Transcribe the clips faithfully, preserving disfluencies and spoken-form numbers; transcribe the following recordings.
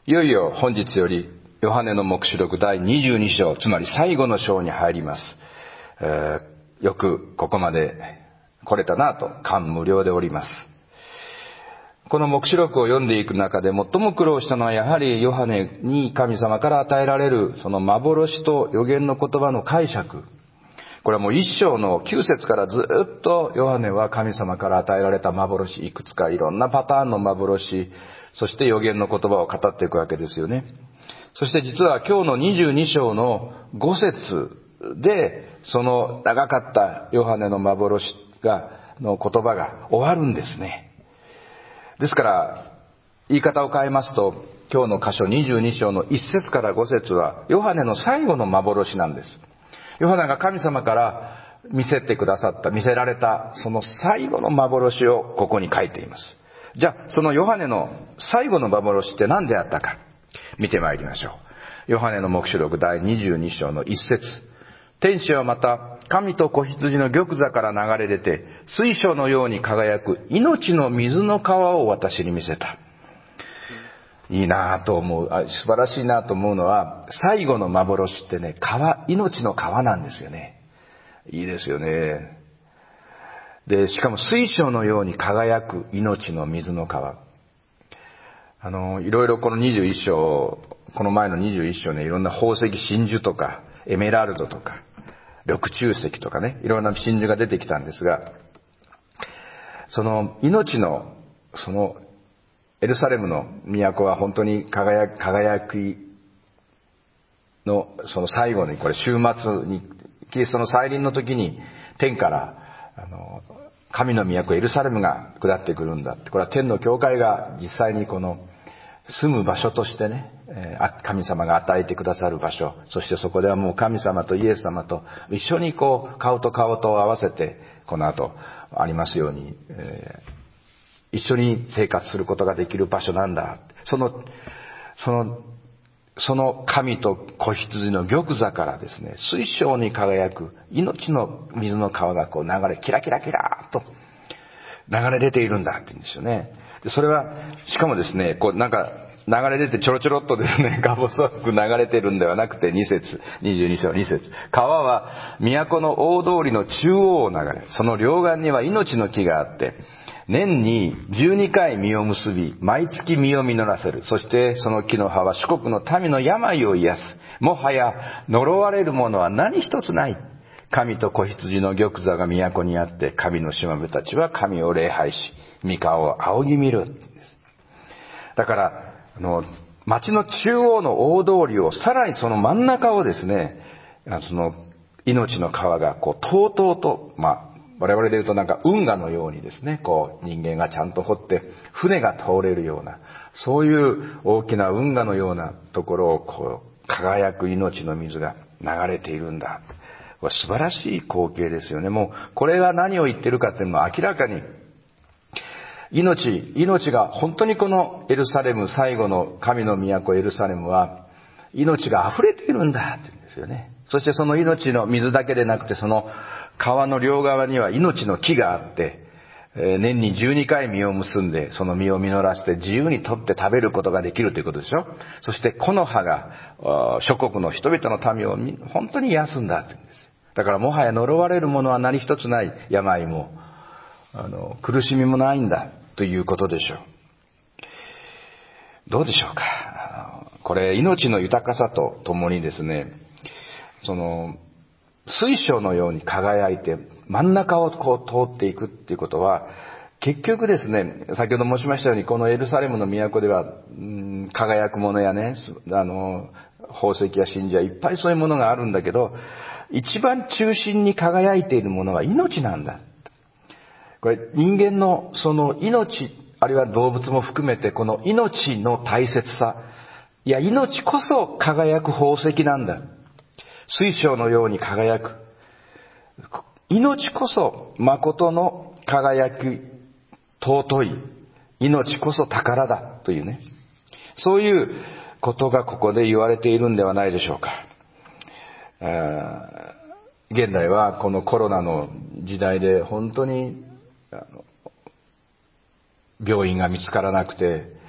いよいよ本日よりヨハネの黙示録だいにじゅうに章、つまり最後の章に入ります。えー、よくここまで来れたなと感無量でおります。この黙示録を読んでいく中で最も苦労したのはやはりヨハネに神様から与えられるその幻と預言の言葉の解釈。これはもう一章のきゅう節からずっとヨハネは神様から与えられた幻、いくつかいろんなパターンの幻、そして預言の言葉を語っていくわけですよね。そして実は今日のにじゅうに章のご節でその長かったヨハネの幻がの言葉が終わるんですね。ですから言い方を変えますと、今日の箇所にじゅうに章のいち節からご節はヨハネの最後の幻なんです。ヨハネが神様から見せてくださった、見せられたその最後の幻をここに書いています。じゃあそのヨハネの最後の幻って何であったか見てまいりましょう。ヨハネの黙示録だいにじゅうに章のいち節。天使はまた神と子羊の玉座から流れ出て水晶のように輝く命の水の川を私に見せた。いいなぁと思う、あ、素晴らしいなと思うのは、最後の幻ってね、川、命の川なんですよね。いいですよね。で、しかも水晶のように輝く命の水の川。あの、いろいろこのにじゅういち章、この前のにじゅういち章ね、いろんな宝石、真珠とか、エメラルドとか、緑中石とかね、いろんな真珠が出てきたんですが、その命の、その、エルサレムの都は本当に輝き、輝きの、その最後に、これ週末に、キリストの再臨の時に、天から、あの、神の都エルサレムが下ってくるんだって。これは天の教会が実際にこの、住む場所としてね、神様が与えてくださる場所、そしてそこではもう神様とイエス様と一緒にこう顔と顔と合わせてこの後ありますように、えー、一緒に生活することができる場所なんだ。そのそのその神と子羊の玉座からですね、水晶に輝く命の水の川がこう流れ、キラキラキラーっと流れ出ているんだって言うんですよね。でそれはしかもですね、こうなんか流れ出てちょろちょろっとですね、か細く流れてるんではなくて、に節、にじゅうに章に節。川は都の大通りの中央を流れ、その両岸には命の木があって、年にじゅうにかい実を結び、毎月実を実らせる。そしてその木の葉は諸国の民の病を癒す。もはや呪われるものは何一つない。神と子羊の玉座が都にあって、神のしもべたちは神を礼拝し、御顔を仰ぎ見る。だから、あの、町の中央の大通りを、さらにその真ん中をですね、その命の川がこう、とうとうと、まあ、我々で言うとなんか運河のようにですね、こう、人間がちゃんと掘って、船が通れるような、そういう大きな運河のようなところを、こう、輝く命の水が流れているんだ。これ素晴らしい光景ですよね。もう、これが何を言ってるかっていうのは明らかに、命、命が本当にこのエルサレム、最後の神の都エルサレムは、命が溢れているんだって言うんですよね。そしてその命の水だけでなくて、その川の両側には命の木があって、年にじゅうにかい実を結んで、その実を実らせて自由に取って食べることができるということでしょ。そしてこの葉が諸国の人々の民を本当に癒すんだって言うんです。だからもはや呪われるものは何一つない。病もあの苦しみもないんだということでしょう。どうでしょうか。これ命の豊かさとともにですね、その水晶のように輝いて真ん中をこう通っていくっていうことは、結局ですね、先ほど申しましたように、このエルサレムの都では、うん、輝くものやね、あの宝石や真珠やいっぱいそういうものがあるんだけど、一番中心に輝いているものは命なんだ。これ人間のその命、あるいは動物も含めてこの命の大切さ、いや命こそ輝く宝石なんだ。水晶のように輝く。命こそ誠の輝き、尊い。命こそ宝だというね。そういうことがここで言われているんではないでしょうか。現代はこのコロナの時代で本当に病院が見つからなくて、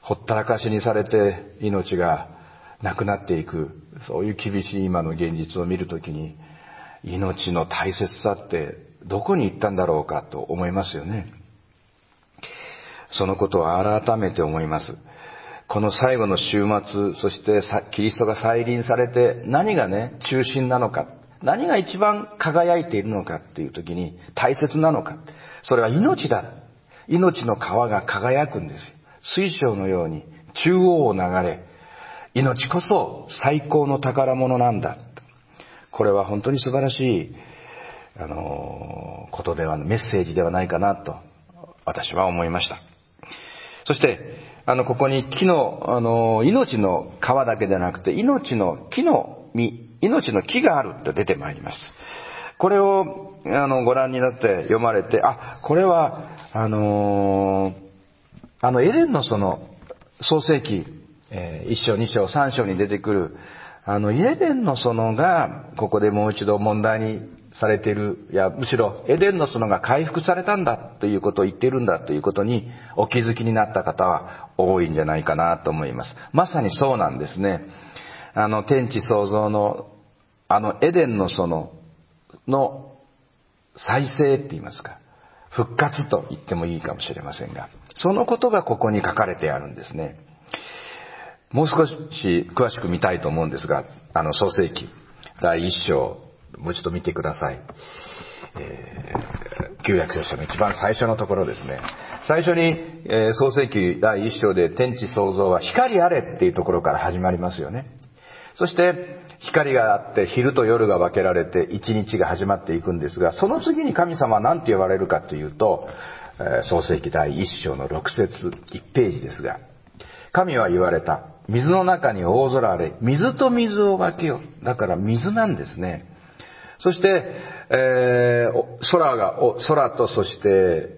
ほったらかしにされて命がなくなっていく、そういう厳しい今の現実を見るときに、命の大切さってどこに行ったんだろうかと思いますよね。そのことを改めて思います。この最後の週末、そしてキリストが再臨されて何がね、中心なのか、何が一番輝いているのかっていう時に大切なのか。それは命だ。命の川が輝くんですよ。水晶のように中央を流れ、命こそ最高の宝物なんだ。これは本当に素晴らしい、あの、ことでは、メッセージではないかなと私は思いました。そして、あの、ここに木の、あの、命の川だけでなくて、命の木の実、命の木があると出てまいります。これを、あの、ご覧になって読まれて、あ、これは、あの、あの、エデンのその、創世記、えー、一章、二章、三章に出てくる、あの、エデンの園が、ここでもう一度問題にされている、いや、むしろ、エデンの園が回復されたんだということを言っているんだということに、お気づきになった方は多いんじゃないかなと思います。まさにそうなんですね。あの、天地創造の、あの、エデンの園の再生って言いますか、復活と言ってもいいかもしれませんが、そのことがここに書かれてあるんですね。もう少し詳しく見たいと思うんですが、あの創世記第一章、もう一度見てください。えー、旧約聖書の一番最初のところですね。最初に、えー、創世記第一章で天地創造は光あれっていうところから始まりますよね。そして光があって昼と夜が分けられて一日が始まっていくんですが、その次に神様は何て言われるかというと、えー、創世記第一章の六節一ページですが、神は言われた。水の中に大空あれ。水と水を分けよう。だから水なんですね。そして、えー、空が、空とそして、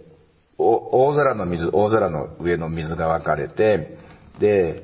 大空の水、大空の上の水が分かれて、で、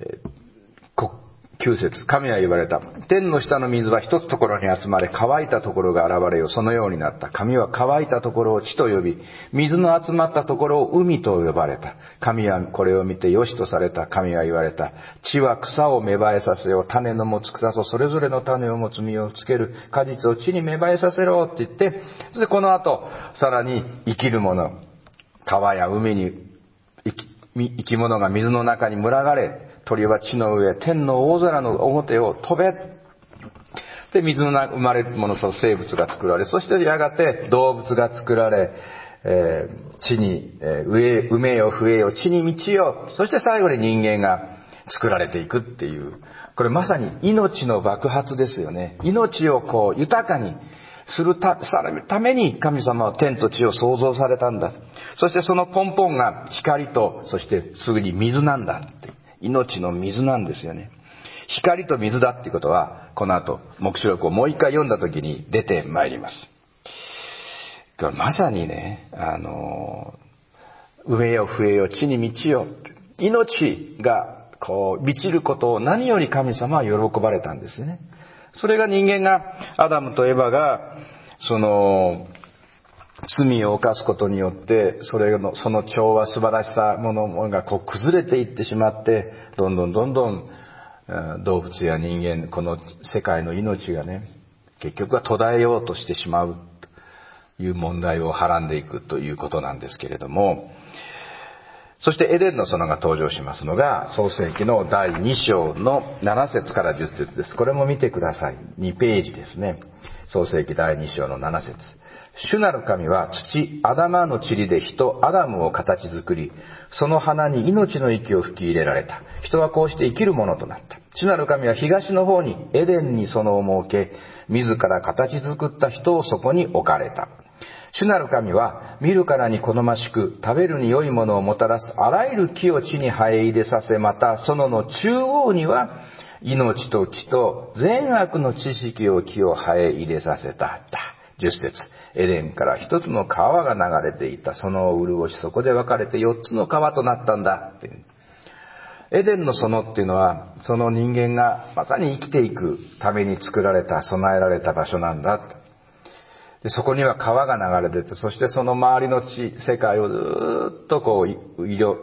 きゅう節、神は言われた。天の下の水は一つところに集まれ、乾いたところが現れよ。そのようになった。神は乾いたところを地と呼び、水の集まったところを海と呼ばれた。神はこれを見てよしとされた。神は言われた。地は草を芽生えさせよ。種の持つ草とそれぞれの種を持つ実をつける果実を地に芽生えさせろって言って、そしてこの後、さらに生きるもの、川や海に生き、生き物が水の中に群がれ、鳥は地の上、天の大空の表を飛べ。で、水の中生まれるものと生物が作られ、そしてやがて動物が作られ、えー、地に、えー、上、埋めよ、増えよ、地に満ちよ。そして最後に人間が作られていくっていう。これまさに命の爆発ですよね。命をこう豊かにするた、さらにために神様は天と地を創造されたんだ。そしてその根本が光と、そしてすぐに水なんだって。命の水なんですよね。光と水だっていうことは、この後、黙示録をもう一回読んだ時に出てまいります。まさにね、あの、植えよ増えよ地に満ちよ。命がこう満ちることを何より神様は喜ばれたんですよね。それが人間が、アダムとエバが、その、罪を犯すことによって、それの、その調和、素晴らしさものがこう崩れていってしまって、どんどんどんどん動物や人間、この世界の命がね、結局は途絶えようとしてしまうという問題をはらんでいくということなんですけれども、そしてエデンの園が登場しますのが、創世記のだいに章のなな節からじゅっ節です。これも見てください。にページですね。創世記だいに章のなな節。主なる神は土、アダマの塵で人、アダムを形作り、その花に命の息を吹き入れられた。人はこうして生きるものとなった。主なる神は東の方にエデンに園を設け、自ら形作った人をそこに置かれた。主なる神は見るからに好ましく食べるに良いものをもたらすあらゆる木を地に生え入れさせ、また園の中央には命と木と善悪の知識を木を生え入れさせた。じゅっ節。エデンから一つの川が流れていた。その潤し、そこで分かれて四つの川となったんだっていう。エデンの園っていうのは、その人間がまさに生きていくために作られた、備えられた場所なんだ。で、そこには川が流れてて、そしてその周りの地、世界をずっとこう、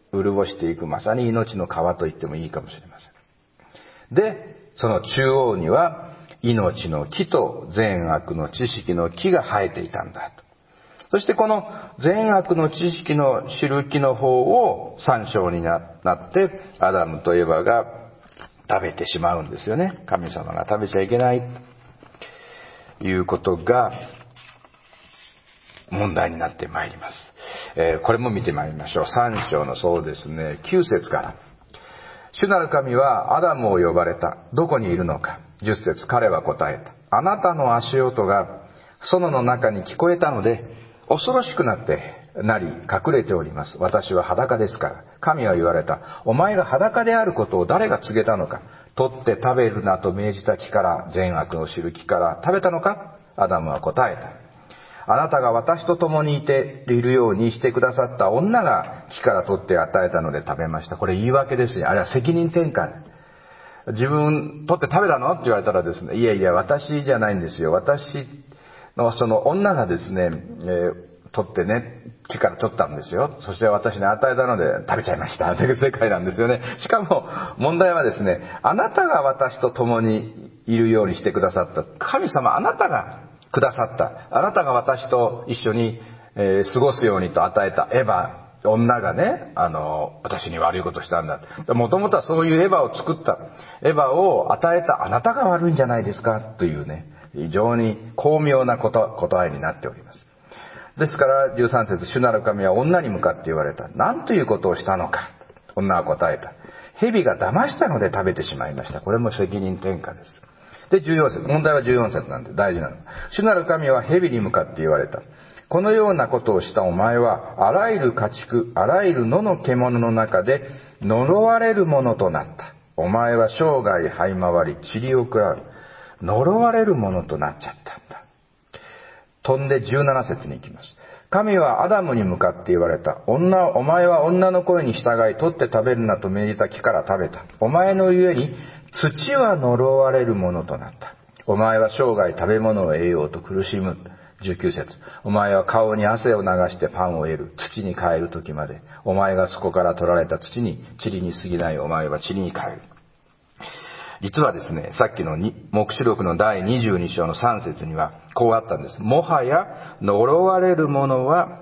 潤していく、まさに命の川と言ってもいいかもしれません。で、その中央には命の木と善悪の知識の木が生えていたんだと。そしてこの善悪の知識の知る木の方を三章になってアダムとエバが食べてしまうんですよね。神様が食べちゃいけないということが問題になってまいります。えー、これも見てまいりましょう。三章のそうですね、きゅう節から。主なる神はアダムを呼ばれた。どこにいるのか。十節、彼は答えた。あなたの足音が園の中に聞こえたので、恐ろしくなってなり隠れております。私は裸ですから。神は言われた。お前が裸であることを誰が告げたのか。取って食べるなと命じた木から、善悪の知る木から食べたのか。アダムは答えた。あなたが私と共にいているようにしてくださった女が木から取って与えたので食べました。これ言い訳ですよ。あれは責任転換。自分取って食べたのって言われたらですね、いやいや私じゃないんですよ。私のその女がですね、えー、取ってね、木から取ったんですよ。そして私に与えたので食べちゃいました。という世界なんですよね。しかも問題はですね、あなたが私と共にいるようにしてくださった。神様、あなたがくださった。あなたが私と一緒に、えー、過ごすようにと与えたエヴァ。女がね、あの、私に悪いことしたんだ。もともとはそういうエヴァを作った。エヴァを与えたあなたが悪いんじゃないですかというね、非常に巧妙なこと、答えになっております。ですから、じゅうさん節、主なる神は女に向かって言われた。何ということをしたのか。女は答えた。蛇が騙したので食べてしまいました。これも責任転嫁です。で、じゅうよん節。問題はじゅうよん節なんで大事なの。主なる神は蛇に向かって言われた。このようなことをしたお前は、あらゆる家畜、あらゆる野の獣の中で呪われるものとなった。お前は生涯這い回り、塵を食らう。呪われるものとなっちゃったんだ。飛んでじゅうなな節に行きます。神はアダムに向かって言われた。女、お前は女の声に従い、取って食べるなと命じた木から食べた。お前のゆえに、土は呪われるものとなった。お前は生涯食べ物を得ようと苦しむ。じゅうきゅう節。お前は顔に汗を流してパンを得る。土に帰る時まで。お前がそこから取られた土に、塵に過ぎないお前は塵に帰る。実はですね、さっきの黙示録のだいにじゅうに章のさん節にはこうあったんです。もはや呪われるものは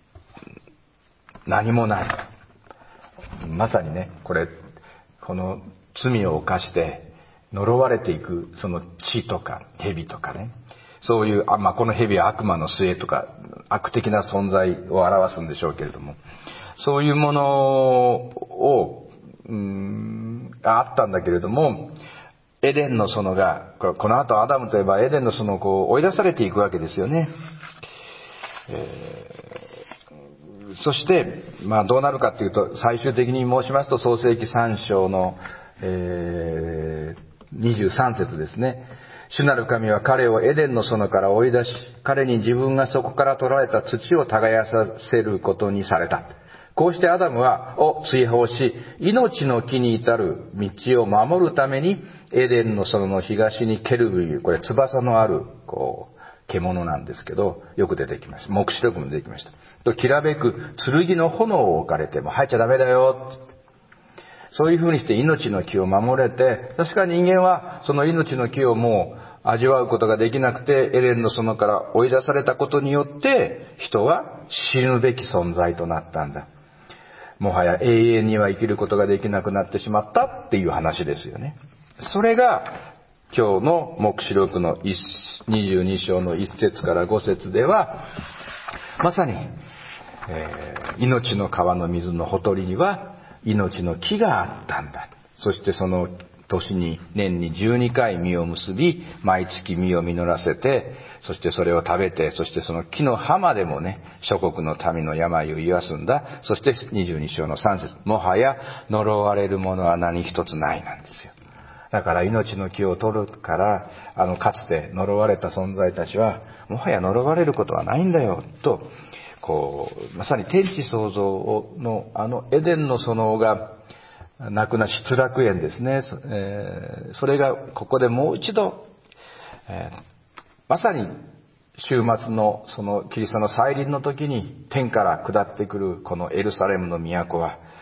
何もない。まさにね、これ、この罪を犯して呪われていくその地とか蛇とかね、そういう、あ、まあ、この蛇は悪魔の末とか悪的な存在を表すんでしょうけれども、そういうものをうーんあったんだけれども、エデンの園が、この後アダムといえばエデンの園をこう追い出されていくわけですよね。えー、そして、まあどうなるかというと、最終的に申しますと創世記さん章の、えー、にじゅうさん節ですね。主なる神は彼をエデンの園から追い出し、彼に自分がそこから取られた土を耕させることにされた。こうしてアダムは、を追放し、命の木に至る道を守るために、エデンの園の東にケルビ、これ翼のある、こう、獣なんですけど、よく出てきました。黙示録も出てきました。と、きらべく剣の炎を置かれて、もう入っちゃダメだよ、って。そういう風にして命の木を守れて、確か人間はその命の木をもう味わうことができなくて、エデンの園から追い出されたことによって、人は死ぬべき存在となったんだ。もはや永遠には生きることができなくなってしまったっていう話ですよね。それが今日の黙示録のにじゅうに章のいち節からご節では、まさに、えー、命の川の水のほとりには命の木があったんだ。そしてその年に年にじゅうにかい実を結び、毎月実を実らせて、そしてそれを食べて、そしてその木の葉までもね、諸国の民の病を癒すんだ。そしてにじゅうに章のさん節、もはや呪われるものは何一つないなんですよ。だから命の木を取るから、あのかつて呪われた存在たちは、もはや呪われることはないんだよと、こうまさに天地創造のあのエデンの園がなくな失楽園ですね、えー、それがここでもう一度、えー、まさに週末のそのキリストの再臨の時に天から下ってくるこのエルサレムの都は、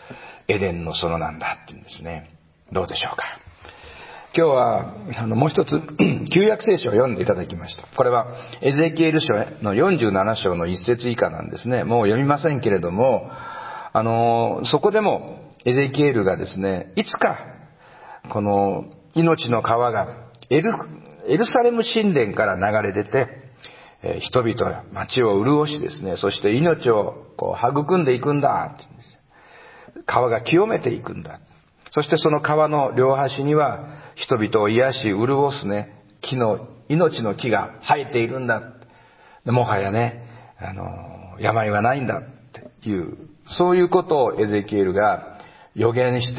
エデンの園なんだって言うんですね。どうでしょうか。今日はあのもう一つ旧約聖書を読んでいただきました。これはエゼキエル書のよんじゅうなな章の一節以下なんですね。もう読みませんけれども、あのそこでもエゼキエルがですね、いつかこの命の川がエル、エルサレム神殿から流れ出て、えー、人々町を潤しですね、そして命をこう育んでいくんだって言うんです。川が清めていくんだ。そしてその川の両端には人々を癒し潤すね、木の命の木が生えているんだ。もはやね、あの病はないんだっていう、そういうことをエゼキエルが予言して、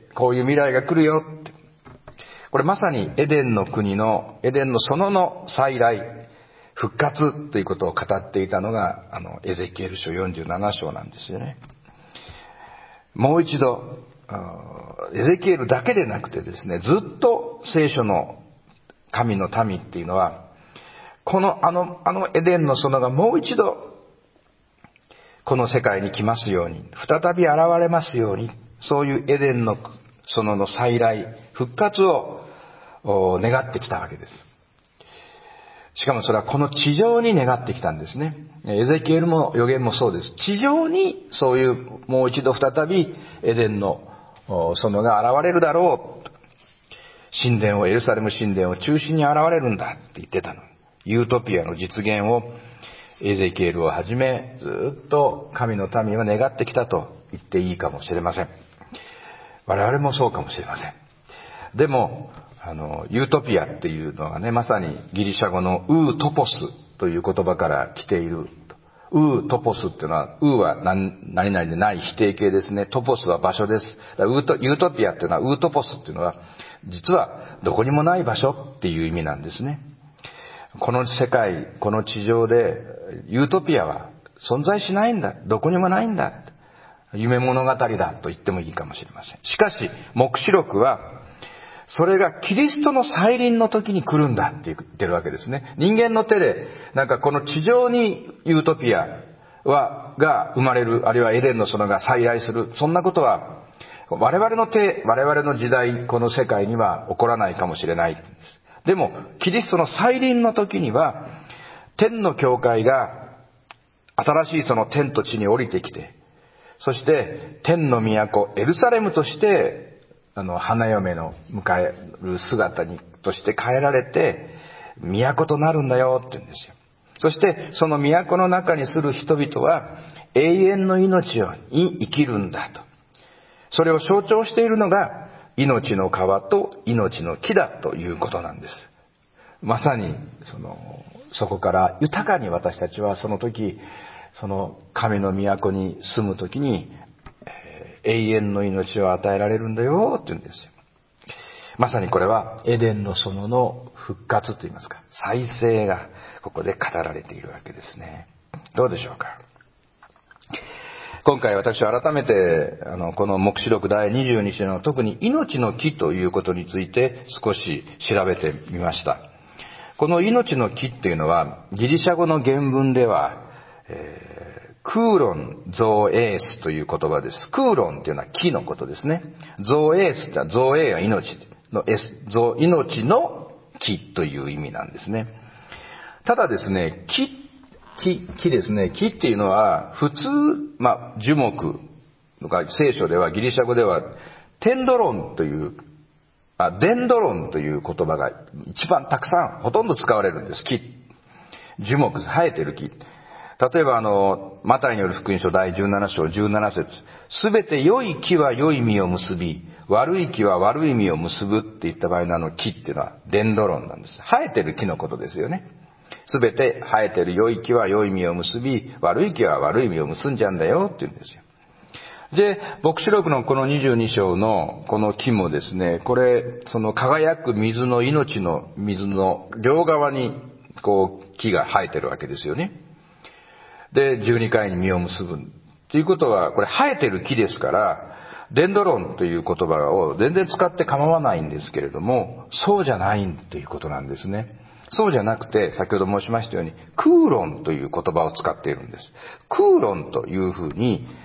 こういう未来が来るよって。これまさにエデンの国の、エデンの園の再来、復活ということを語っていたのが、あの、エゼキエル書よんじゅうなな章なんですよね。もう一度、エゼキエルだけでなくてですね、ずっと聖書の神の民っていうのは、この、あの、あのエデンの園がもう一度、この世界に来ますように、再び現れますように、そういうエデンの園の再来、復活を願ってきたわけです。しかもそれはこの地上に願ってきたんですね。エゼキエルも預言もそうです。地上にそういうもう一度再びエデンの園が現れるだろう。神殿を、エルサレム神殿を中心に現れるんだって言ってたの。ユートピアの実現をエゼキエルをはじめずっと神の民は願ってきたと言っていいかもしれません。我々もそうかもしれません。でも、あの、ユートピアっていうのはね、まさにギリシャ語のウートポスという言葉から来ている。ウートポスっていうのは、ウーは何々でない否定形ですね。トポスは場所です。だウート、ユートピアっていうのは、ウートポスっていうのは、実はどこにもない場所っていう意味なんですね。この世界、この地上で、ユートピアは存在しないんだ。どこにもないんだ。夢物語だと言ってもいいかもしれません。しかし、黙示録は、それがキリストの再臨の時に来るんだって言ってるわけですね。人間の手で、なんかこの地上にユートピアは、が生まれる、あるいはエデンの園が再来する、そんなことは、我々の手、我々の時代、この世界には起こらないかもしれない。でも、キリストの再臨の時には、天の教会が、新しいその天と地に降りてきて、そして天の都エルサレムとしてあの花嫁の迎える姿にとして変えられて都となるんだよって言うんですよ。そしてその都の中に住る人々は永遠の命に生きるんだと。それを象徴しているのが命の川と命の木だということなんです。まさにそのそこから豊かに私たちはその時その神の都に住むときに、えー、永遠の命を与えられるんだよって言うんですよ。まさにこれはエデンの園の復活といいますか、再生がここで語られているわけですね。どうでしょうか。今回私は改めてあのこの黙示録だいにじゅうに章の特に命の木ということについて少し調べてみました。この命の木っていうのはギリシャ語の原文ではえー、クーロンゾーエースという言葉です。クーロンというのは木のことですね。ゾーエースというのはゾーエーは命の S、ゾ命の木という意味なんですね。ただですね、木、木、木ですね。木っていうのは普通、まあ、樹木とか聖書ではギリシャ語ではテンドロンというあ、デンドロンという言葉が一番たくさんほとんど使われるんです。木。樹木、生えてる木。例えばあの、マタイによる福音書だいじゅうなな章じゅうなな節。すべて良い木は良い実を結び、悪い木は悪い実を結ぶって言った場合のあの木っていうのはデンドロンなんです。生えてる木のことですよね。すべて生えてる良い木は良い実を結び、悪い木は悪い実を結んじゃうんだよって言うんですよ。で、黙示録のこのにじゅうに章のこの木もですね、これ、その輝く水の命の水の両側にこう木が生えてるわけですよね。で、じゅうにかいに実を結ぶ。ということは、これ生えてる木ですから、デンドロンという言葉を全然使って構わないんですけれども、そうじゃないということなんですね。そうじゃなくて、先ほど申しましたように、クーロンという言葉を使っているんです。クーロンというふうに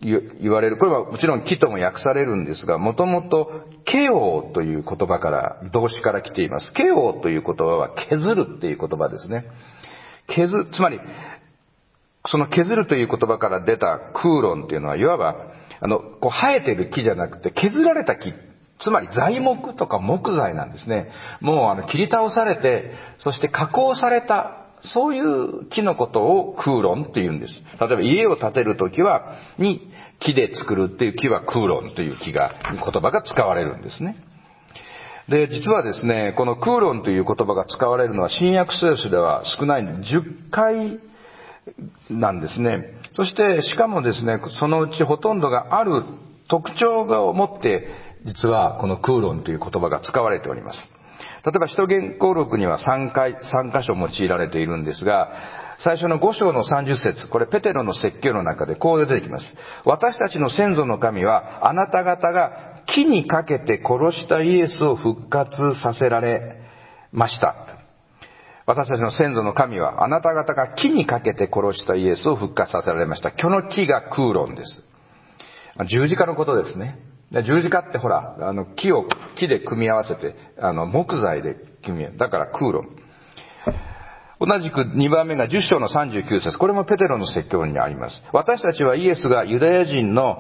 言われる。これはもちろん木とも訳されるんですが、もともとケオという言葉から、動詞から来ています。ケオという言葉は削るっていう言葉ですね。削、つまり、その削るという言葉から出たクーロンっていうのは、いわば、あの、こう生えてる木じゃなくて削られた木。つまり材木とか木材なんですね。もうあの切り倒されて、そして加工された、そういう木のことをクーロンって言うんです。例えば家を建てるときは、に木で作るっていう木はクーロンという木が、言葉が使われるんですね。で、実はですね、このクーロンという言葉が使われるのは新約聖書では少ないじゅっかいなんですね。そしてしかもですね、そのうちほとんどがある特徴を持って、実はこのクーロンという言葉が使われております。例えば使徒言行録にはさんかい、さん箇所用いられているんですが、最初のご章のさんじゅっ節、これペテロの説教の中でこう出てきます。私たちの先祖の神は、あなた方が木にかけて殺したイエスを復活させられました。私たちの先祖の神は、あなた方が木にかけて殺したイエスを復活させられました。この木がクーロンです。十字架のことですね。十字架ってほら、あの木を木で組み合わせて、あの木材で組み合わせ、だからクーロン。同じくにばんめがじゅっ章のさんじゅうきゅう節、これもペテロの説教にあります。私たちはイエスがユダヤ人の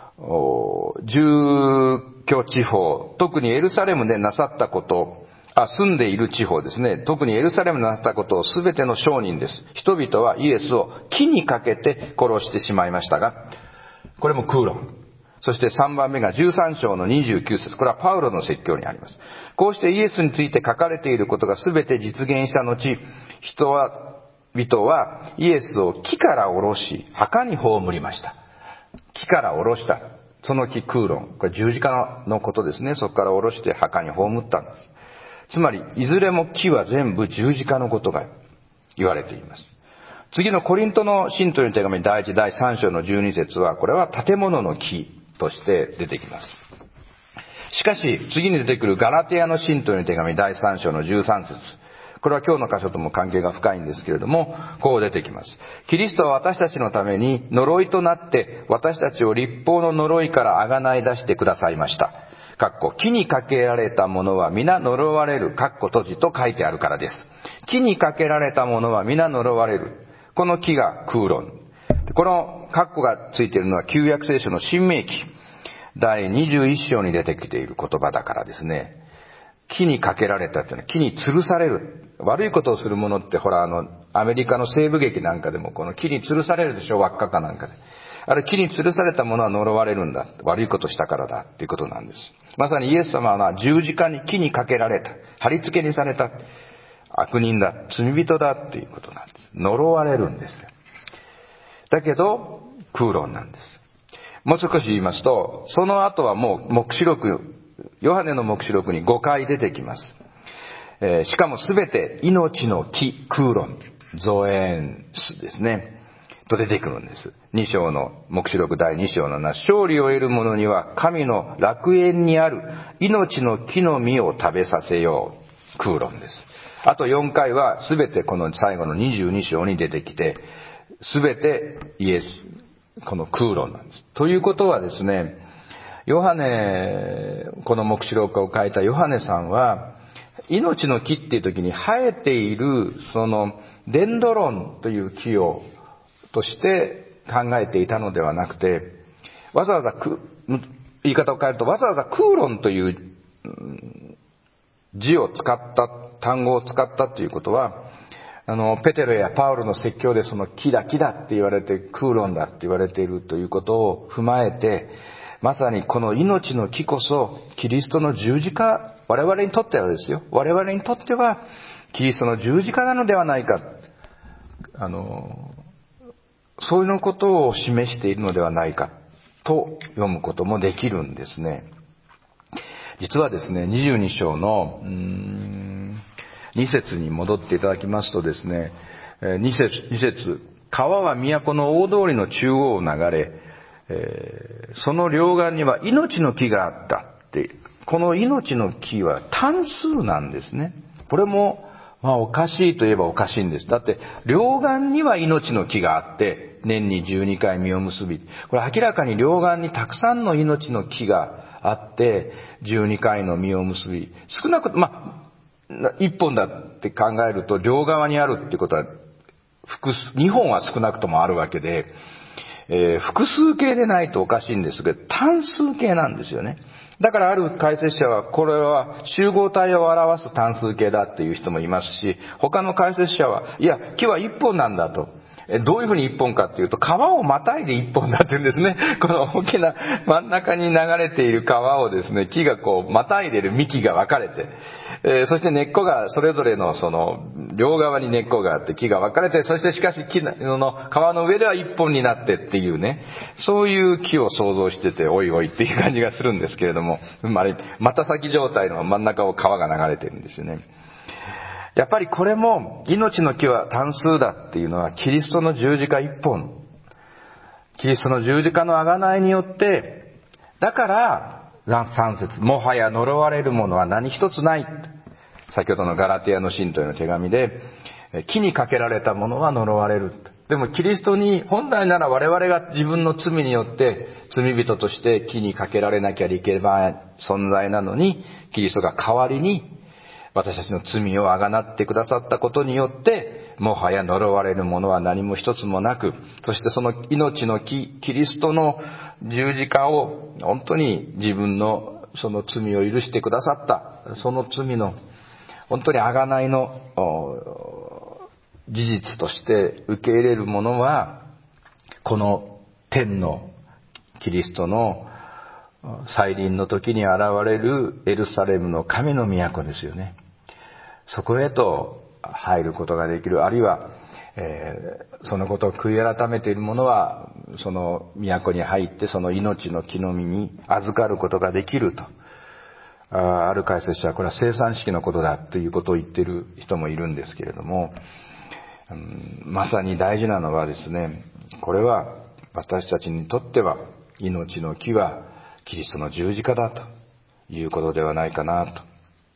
住居地方、特にエルサレムでなさったこと、あ、住んでいる地方ですね。特にエルサレムでなさったことをすべての証人です。人々はイエスを木にかけて殺してしまいましたが、これもクーロン。そしてさんばんめがじゅうさん章のにじゅうきゅう節。これはパウロの説教にあります。こうしてイエスについて書かれていることが全て実現した後、人は、人はイエスを木から下ろし、墓に葬りました。木から下ろした。その木クーロン。これ十字架のことですね。そこから下ろして墓に葬ったんです。つまり、いずれも木は全部十字架のことが言われています。次のコリントの信徒の手紙第一、第三章のじゅうに節は、これは建物の木として出てきます。しかし、次に出てくるガラテヤの信徒の手紙第三章のじゅうさん節。これは今日の箇所とも関係が深いんですけれども、こう出てきます。キリストは私たちのために呪いとなって、私たちを律法の呪いからあがない出してくださいました。かっこ木にかけられたものは皆呪われる、かっこ閉じと書いてあるからです。木にかけられたものは皆呪われる。この木がクーロン。このカッコがついているのは旧約聖書の新明記第にじゅういち章に出てきている言葉だからですね。木にかけられたっていうのは木に吊るされる。悪いことをする者ってほらあのアメリカの西部劇なんかでもこの木に吊るされるでしょ、輪っかかなんかで。あれ木に吊るされたものは呪われるんだ。悪いことしたからだっていうことなんです。まさにイエス様は十字架に木にかけられた。貼り付けにされた。悪人だ。罪人だっていうことなんです。呪われるんです。だけど、クーロンなんです。もう少し言いますと、その後はもう黙示録、ヨハネの黙示録にごかい出てきます。えー、しかもすべて命の木、クーロン、ゾエンスですね。と出てくるんです。に章の、黙示録第に章のな、勝利を得る者には神の楽園にある命の木の実を食べさせよう。クーロンです。あとよんかいはすべてこの最後のにじゅうに章に出てきて、すべてイエス、このクーロンなんです。ということはですね、ヨハネ、この黙示録を書いたヨハネさんは、命の木っていう時に生えている、その、デンドロンという木を、として考えていたのではなくて、わざわざく、言い方を変えると、わざわざクーロンという字を使った、単語を使ったということは、あの、ペテロやパウロの説教でその木だ木だって言われて、クーロンだって言われているということを踏まえて、まさにこの命の木こそ、キリストの十字架、我々にとってはですよ、我々にとっては、キリストの十字架なのではないか。あの、そういうことを示しているのではないか、と読むこともできるんですね。実はですね、にじゅうに章の、うーん、に節に戻っていただきますとですね、に節、に節、川は都の大通りの中央を流れ、えー、その両岸には命の木があったって、この命の木は単数なんですね。これも、まあおかしいといえばおかしいんです。だって、両岸には命の木があって、 年にじゅうにかい実を結び、これ明らかに両岸にたくさんの命の木があってじゅうにかいの実を結び、少なくともまあいっぽんだって考えると両側にあるってことは複数にほんは少なくともあるわけで、えー、複数形でないとおかしいんですけど単数形なんですよね。だからある解説者はこれは集合体を表す単数形だっていう人もいますし、他の解説者はいや木はいっぽんなんだと。どういうふうに一本かっていうと、川をまたいで一本だって言うんですね。この大きな真ん中に流れている川をですね、木がこうまたいでいる幹が分かれて、えー、そして根っこがそれぞれのその両側に根っこがあって木が分かれて、そしてしかし木の川の上では一本になってっていうね、そういう木を想像してて、おいおいっていう感じがするんですけれども、つまりまた先状態の真ん中を川が流れてるんですよね。やっぱりこれも命の木は単数だっていうのはキリストの十字架一本、キリストの十字架の贖いによって、だから三節、もはや呪われるものは何一つない。先ほどのガラテヤの信徒への手紙で、木にかけられたものは呪われる。でもキリストに本来なら我々が自分の罪によって罪人として木にかけられなきゃいけない存在なのに、キリストが代わりに私たちの罪をあがなってくださったことによって、もはや呪われるものは何も一つもなく、そしてその命の木、キリストの十字架を本当に自分のその罪を許してくださった、その罪の本当にあがないの事実として受け入れるものは、この天のキリストの再臨の時に現れるエルサレムの神の都ですよね。そこへと入ることができる。あるいは、えー、そのことを悔い改めている者はその都に入ってその命の木の実に預かることができると。あ, ある解説者はこれは生産式のことだということを言っている人もいるんですけれども、うん、まさに大事なのはですね、これは私たちにとっては命の木はキリストの十字架だということではないかなと。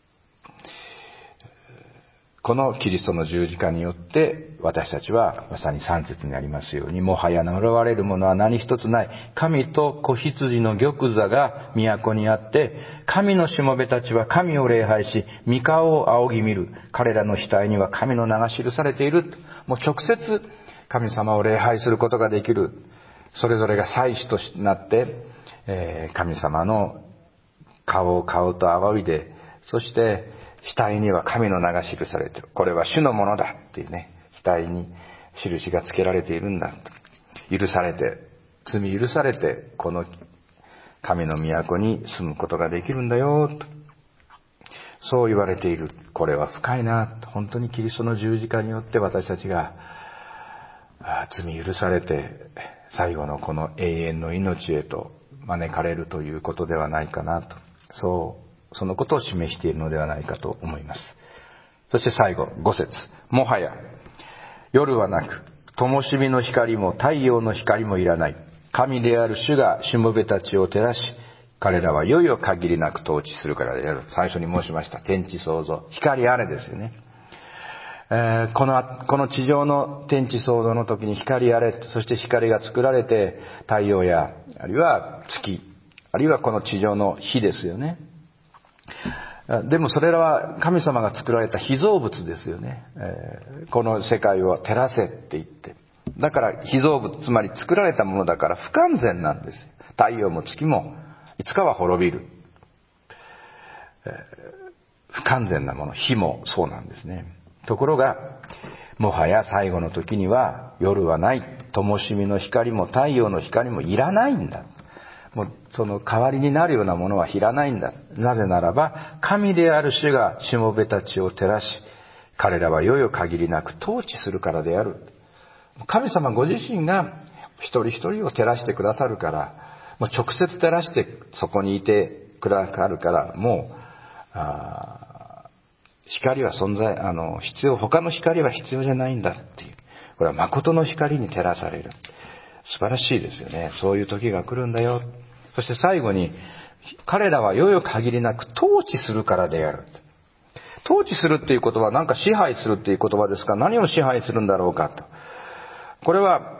このキリストの十字架によって私たちはまさにさん節にありますように、もはや呪われるものは何一つない。神と子羊の玉座が都にあって、神のしもべたちは神を礼拝し、御顔を仰ぎ見る。彼らの額には神の名が記されている。もう直接神様を礼拝することができる。それぞれが祭司となって、えー、神様の顔を顔と仰いで、そして額には神の名が記されている。これは主のものだっていうね、額に印がつけられているんだと。許されて、罪許されて、この神の都に住むことができるんだよと。そう言われている。これは深いなと。本当にキリストの十字架によって私たちが罪許されて、最後のこの永遠の命へと招かれるということではないかなと。そう、そのことを示しているのではないかと思います。そして最後、ご節。もはや夜はなく、灯火の光も太陽の光もいらない。神である主がしもべたちを照らし、彼らはいよいよ限りなく統治するからである。最初に申しました天地創造、光あれですよね。えー、このこの地上の天地創造の時に光あれ、そして光が作られて、太陽やあるいは月、あるいはこの地上の火ですよね。でもそれらは神様が作られた被造物ですよね。えー、この世界を照らせって言って、だから被造物、つまり作られたものだから不完全なんですよ。太陽も月もいつかは滅びる、えー、不完全なもの、火もそうなんですね。ところがもはや最後の時には夜はない、灯火の光も太陽の光もいらないんだ。もうその代わりになるようなものはいらないんだ。なぜならば神である主がしもべたちを照らし、彼らは世々限りなく統治するからである。神様ご自身が一人一人を照らしてくださるから、もう直接照らしてそこにいてくださるから、もうあ光は存在、あの必要、他の光は必要じゃないんだっていう、これは誠の光に照らされる。素晴らしいですよね。そういう時が来るんだよ。そして最後に、彼らは世々限りなく統治するからである。統治するっていう言葉は何か支配するっていう言葉ですから、何を支配するんだろうかと。これは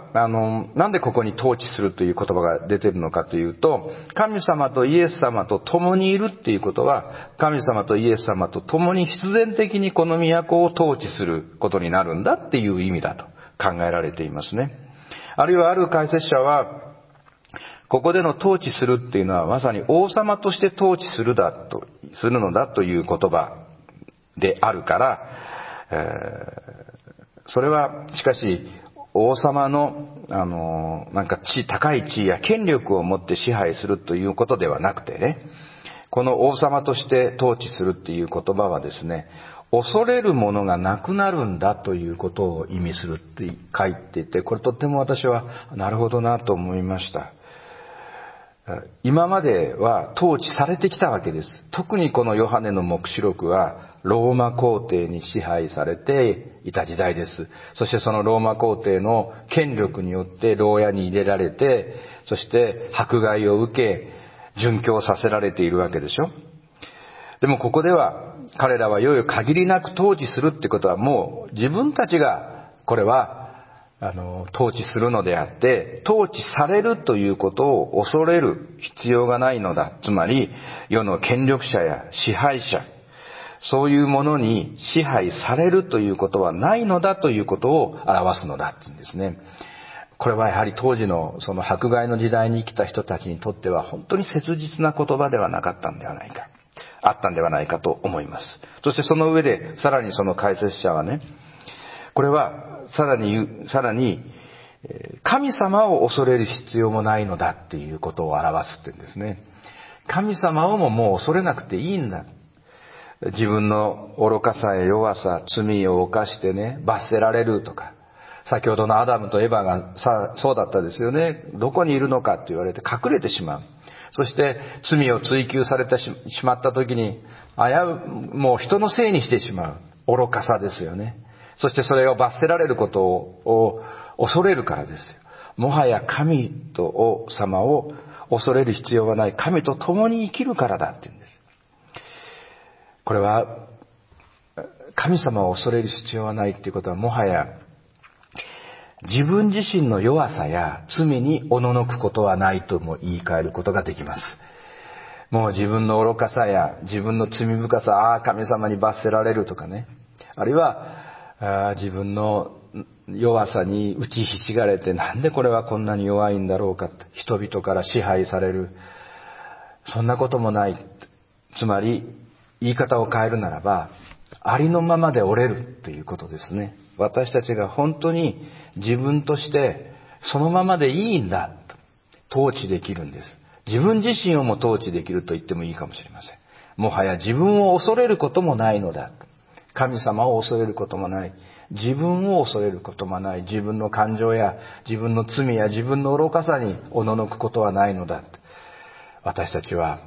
あの、なんでここに統治するという言葉が出ているのかというと、神様とイエス様と共にいるっていうことは、神様とイエス様と共に必然的にこの都を統治することになるんだっていう意味だと考えられていますね。あるいはある解説者は、ここでの統治するっていうのはまさに王様として統治するだと、するのだという言葉であるから、えー、それはしかし王様の、あの、なんか地、高い地位や権力を持って支配するということではなくてね、この王様として統治するっていう言葉はですね、恐れるものがなくなるんだということを意味するって書いていて、これとっても私はなるほどなと思いました。今までは統治されてきたわけです。特にこのヨハネの黙示録はローマ皇帝に支配されていた時代です。そしてそのローマ皇帝の権力によって牢屋に入れられて、そして迫害を受け、殉教させられているわけでしょ。でもここでは彼らはいよいよ限りなく統治するってことはもう自分たちがこれはあの、統治するのであって、統治されるということを恐れる必要がないのだ。つまり、世の権力者や支配者、そういうものに支配されるということはないのだということを表すのだって言うんですね。これはやはり当時のその迫害の時代に生きた人たちにとっては本当に切実な言葉ではなかったんではないか。あったんではないかと思います。そしてその上で、さらにその解説者はね、これはさらに、さらに、神様を恐れる必要もないのだっていうことを表すって言うんですね。神様をももう恐れなくていいんだ。自分の愚かさや弱さ、罪を犯してね、罰せられるとか、先ほどのアダムとエバがさ、そうだったですよね。どこにいるのかって言われて隠れてしまう。そして罪を追求されてしまった時に、危う、もう人のせいにしてしまう。愚かさですよね。そしてそれを罰せられることを恐れるからですよ。もはや神と王様を恐れる必要はない。神と共に生きるからだって言うんです。これは神様を恐れる必要はないっていうことはもはや自分自身の弱さや罪におののくことはないとも言い換えることができます。もう自分の愚かさや自分の罪深さ、ああ神様に罰せられるとかね。あるいはあ自分の弱さに打ちひしがれて、なんでこれはこんなに弱いんだろうか、人々から支配される、そんなこともない。つまり言い方を変えるならば、ありのままで折れるということですね。私たちが本当に自分としてそのままでいいんだと統治できるんです。自分自身をも統治できると言ってもいいかもしれません。もはや自分を恐れることもないのだ。神様を恐れることもない。自分を恐れることもない。自分の感情や自分の罪や自分の愚かさにおののくことはないのだ。私たちは、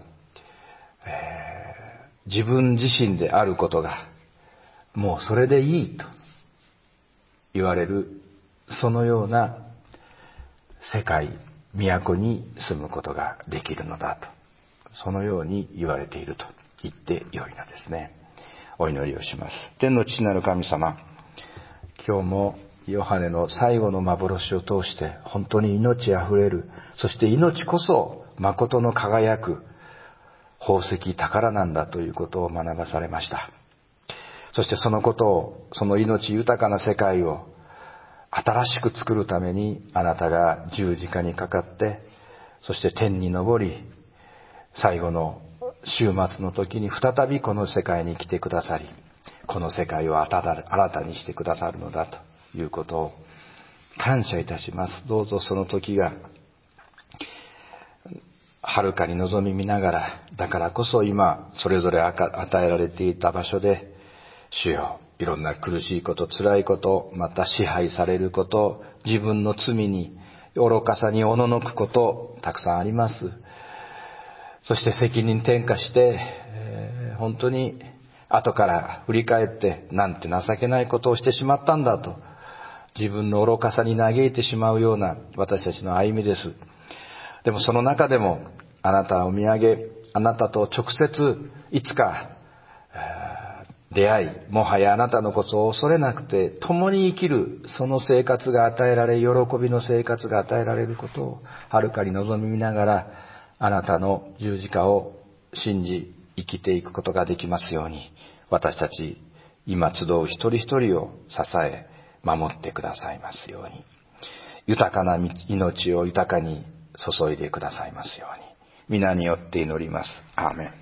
えー、自分自身であることがもうそれでいいと言われる、そのような世界、都に住むことができるのだと、そのように言われていると言ってよいのですね。お祈りをします。天の父なる神様、今日もヨハネの最後の幻を通して本当に命あふれる、そして命こそ誠の輝く宝石宝なんだということを学ばされました。そしてそのことを、その命豊かな世界を新しく作るためにあなたが十字架にかかって、そして天に昇り、最後の終末の時に再びこの世界に来てくださり、この世界を新たにしてくださるのだということを感謝いたします。どうぞその時が遥かに望み見ながら、だからこそ今それぞれ与えられていた場所で、主よ、いろんな苦しいこと、辛いこと、また支配されること、自分の罪に愚かさにおののくこと、たくさんあります。そして責任転嫁して、えー、本当に後から振り返ってなんて情けないことをしてしまったんだと、自分の愚かさに嘆いてしまうような私たちの歩みです。でもその中でもあなたを見上げ、あなたと直接いつか出会い、もはやあなたのことを恐れなくて共に生きるその生活が与えられ、喜びの生活が与えられることをはるかに望みながら、あなたの十字架を信じ生きていくことができますように、私たち今集う一人一人を支え守ってくださいますように、豊かな命を豊かに注いでくださいますように、皆によって祈ります。アーメン。